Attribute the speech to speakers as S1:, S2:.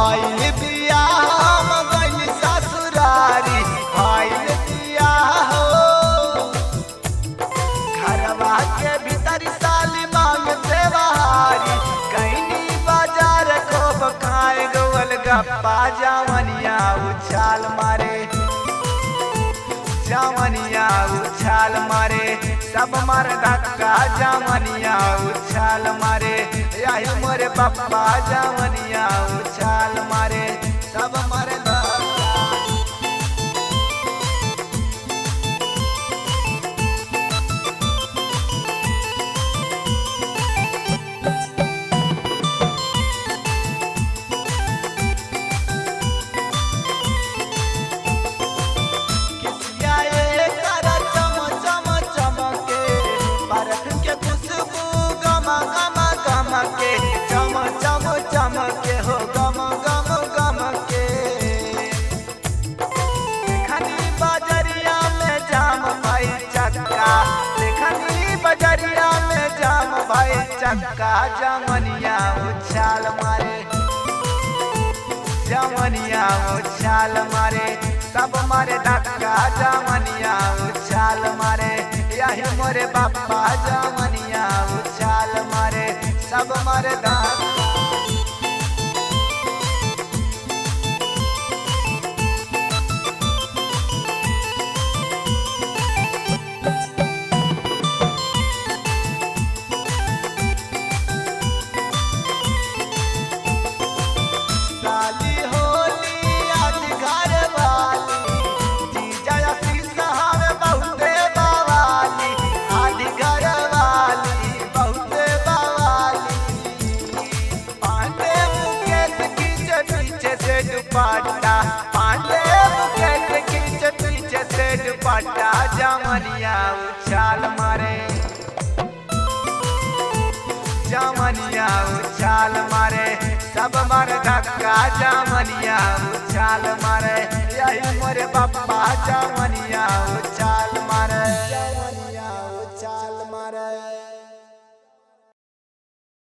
S1: भइल बियाह हम गइल ससुरारी भइल बियाह हो घरवा के भीतर साली मांग देवहारी कहीं बाजार खूब खाए गोल गप्पा जवनिया उछाल मारे जवनिया उछाल मारे सब मार धक्का जवनिया उछाल मारे यही मोरे पप्पा जवनिया उछाल मारे सब मार धक्का चमके हो गम गम गम के देखनी बजरिया में जाम भाई चक्का देखनी बजरिया में जाम भाई चक्का जवनिया उछाल मारे जवनिया उछाल मारे सब मारे धक्का जवनिया उछाल मारे यही मोरे बापा जवनिया उछाल मारे सब मारे धक्का दुपट्टा पांडे बुकेट खींच पीछे से दुपट्टा जवनिया उछाल मारे जवनिया उछाल मारे सब मार धक्का जवनिया उछाल मारे यही मोरे पप्पा जवनिया उछाल मारे।